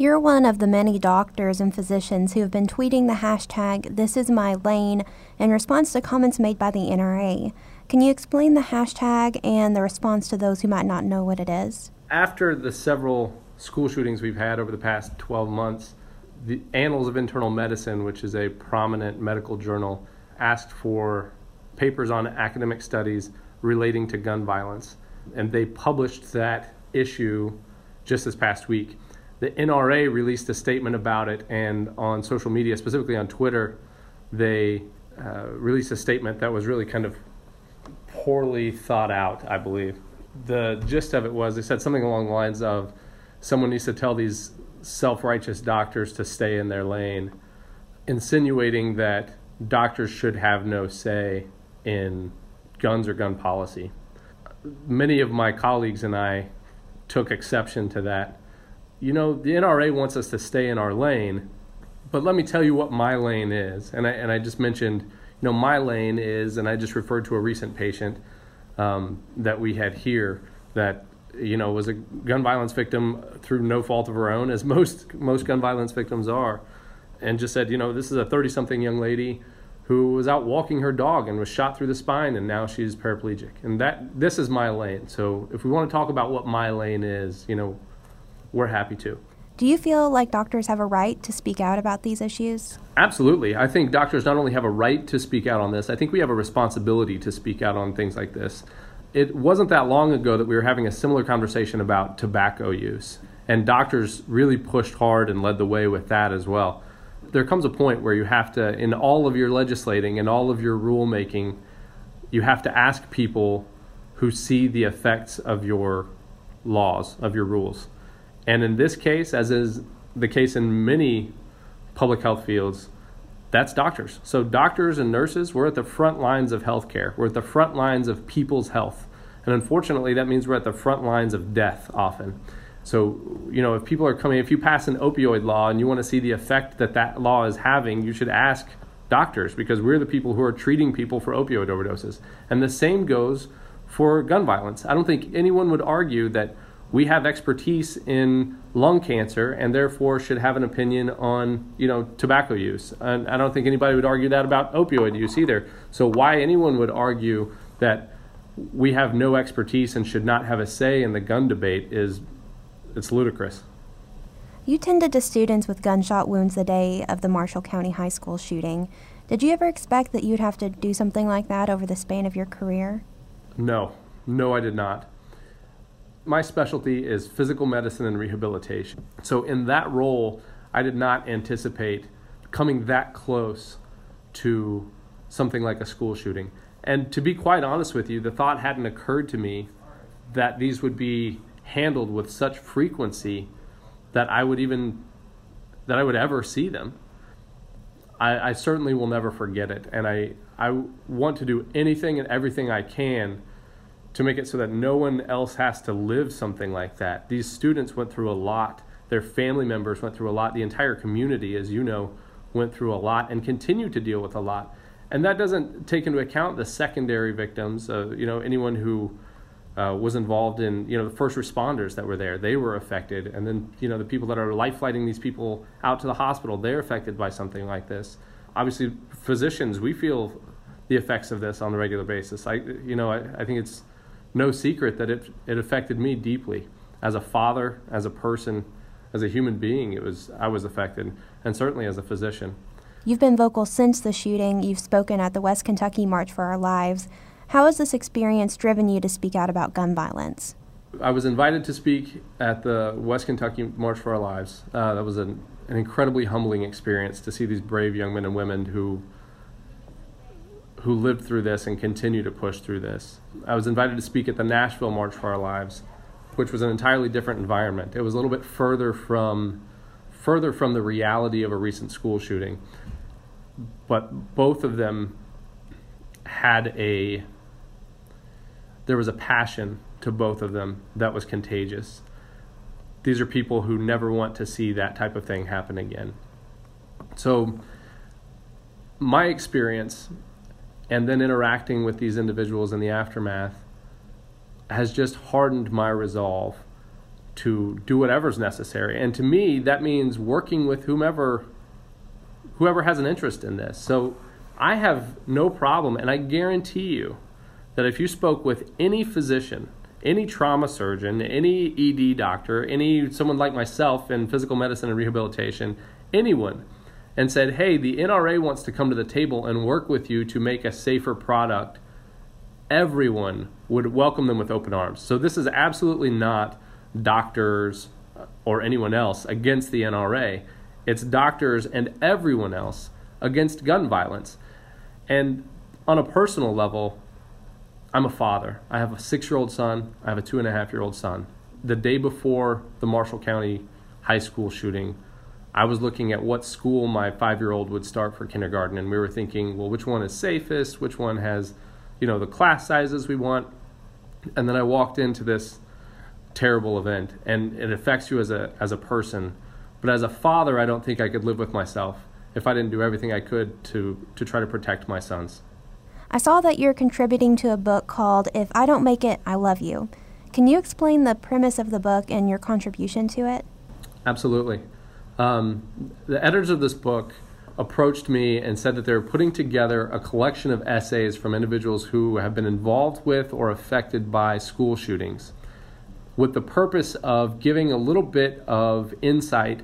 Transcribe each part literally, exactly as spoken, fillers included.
You're one of the many doctors and physicians who have been tweeting the hashtag This Is My Lane in response to comments made by the N R A. Can you explain the hashtag and the response to those who might not know what it is? After the several school shootings we've had over the past twelve months, the Annals of Internal Medicine, which is a prominent medical journal, asked for papers on academic studies relating to gun violence. And they published that issue just this past week. The N R A released a statement about it, and on social media, specifically on Twitter, they uh, released a statement that was really kind of poorly thought out, I believe. The gist of it was they said something along the lines of someone needs to tell these self-righteous doctors to stay in their lane, insinuating that doctors should have no say in guns or gun policy. Many of my colleagues and I took exception to that. You know, the N R A wants us to stay in our lane, but let me tell you what my lane is. And I and I just mentioned, you know, my lane is, and I just referred to a recent patient um, that we had here that, you know, was a gun violence victim through no fault of her own, as most most gun violence victims are, and just said, you know, this is a thirty-something young lady who was out walking her dog and was shot through the spine, and now she's paraplegic. And that this is my lane. So if we want to talk about what my lane is, you know, we're happy to. Do you feel like doctors have a right to speak out about these issues? Absolutely. I think doctors not only have a right to speak out on this, I think we have a responsibility to speak out on things like this. It wasn't that long ago that we were having a similar conversation about tobacco use, and doctors really pushed hard and led the way with that as well. There comes a point where you have to, in all of your legislating and all of your rulemaking, you have to ask people who see the effects of your laws, of your rules. And in this case, as is the case in many public health fields, that's doctors. So doctors and nurses, we're at the front lines of healthcare. We're at the front lines of people's health. And unfortunately, that means we're at the front lines of death often. So, you know, if people are coming, if you pass an opioid law and you want to see the effect that that law is having, you should ask doctors, because we're the people who are treating people for opioid overdoses. And the same goes for gun violence. I don't think anyone would argue that we have expertise in lung cancer and therefore should have an opinion on, you know, tobacco use. And I don't think anybody would argue that about opioid use either. So why anyone would argue that we have no expertise and should not have a say in the gun debate is, it's ludicrous. You tended to students with gunshot wounds the day of the Marshall County High School shooting. Did you ever expect that you'd have to do something like that over the span of your career? No, no, I did not. My specialty is physical medicine and rehabilitation. So in that role, I did not anticipate coming that close to something like a school shooting. And to be quite honest with you, the thought hadn't occurred to me that these would be handled with such frequency that I would even, that I would ever see them. I, I certainly will never forget it. And I, I want to do anything and everything I can to make it so that no one else has to live something like that. These students went through a lot. Their family members went through a lot. The entire community, as you know, went through a lot and continue to deal with a lot. And that doesn't take into account the secondary victims, uh, you know, anyone who uh, was involved in, you know, the first responders that were there. They were affected. And then, you know, the people that are life flighting these people out to the hospital, they're affected by something like this. Obviously, physicians, we feel the effects of this on a regular basis. I, you know, I, I think it's no secret that it it affected me deeply as a father, as a person, as a human being. It was I was affected, and certainly as a physician. You've been vocal since the shooting. You've spoken at the West Kentucky March for Our Lives. How has this experience driven you to speak out about gun violence? I was invited to speak at the West Kentucky March for Our Lives. Uh, that was an, an incredibly humbling experience to see these brave young men and women who who lived through this and continue to push through this. I was invited to speak at the Nashville March for Our Lives, which was an entirely different environment. It was a little bit further from further from the reality of a recent school shooting. But both of them had a, there was a passion to both of them that was contagious. These are people who never want to see that type of thing happen again. So my experience, and then interacting with these individuals in the aftermath, has just hardened my resolve to do whatever's necessary. And to me, that means working with whomever whoever has an interest in this. So I have no problem, and I guarantee you that if you spoke with any physician, any trauma surgeon, any E D doctor, any someone like myself in physical medicine and rehabilitation, anyone, and said, hey, the N R A wants to come to the table and work with you to make a safer product, everyone would welcome them with open arms. So this is absolutely not doctors or anyone else against the N R A. It's doctors and everyone else against gun violence. And on a personal level, I'm a father. I have a six-year-old son. I have a two-and-a-half-year-old son. The day before the Marshall County High School shooting, I was looking at what school my five-year-old would start for kindergarten, and we were thinking, well, which one is safest? Which one has, you know, the class sizes we want? And then I walked into this terrible event, and it affects you as a as a person. But as a father, I don't think I could live with myself if I didn't do everything I could to to try to protect my sons. I saw that you're contributing to a book called If I Don't Make It, I Love You. Can you explain the premise of the book and your contribution to it? Absolutely. Um, the editors of this book approached me and said that they're putting together a collection of essays from individuals who have been involved with or affected by school shootings, with the purpose of giving a little bit of insight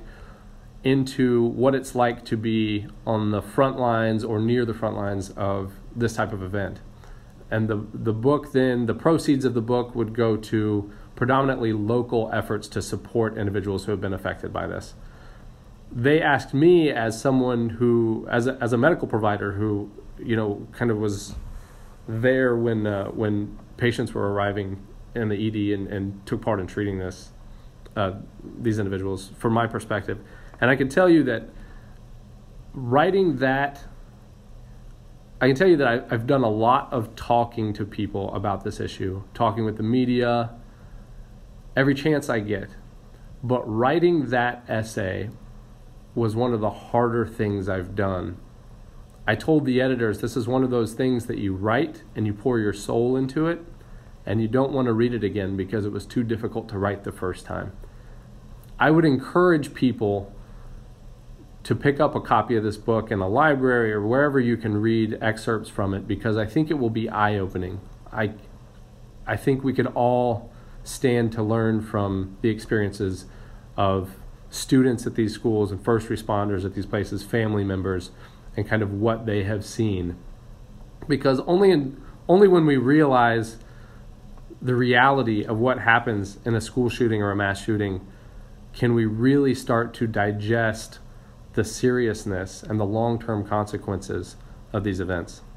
into what it's like to be on the front lines or near the front lines of this type of event. And the the book then, the proceeds of the book would go to predominantly local efforts to support individuals who have been affected by this. They asked me, as someone who, as a, as a medical provider who, you know, kind of was there when uh, when patients were arriving in the E D and, and took part in treating this, uh, these individuals, from my perspective. And I can tell you that writing that, I can tell you that I, I've done a lot of talking to people about this issue, talking with the media, every chance I get. But writing that essay was one of the harder things I've done. I told the editors, this is one of those things that you write and you pour your soul into it, and you don't want to read it again because it was too difficult to write the first time. I would encourage people to pick up a copy of this book in a library or wherever you can read excerpts from it, because I think it will be eye-opening. I, I think we could all stand to learn from the experiences of students at these schools and first responders at these places, family members, and kind of what they have seen. Because only in, only when we realize the reality of what happens in a school shooting or a mass shooting can we really start to digest the seriousness and the long-term consequences of these events.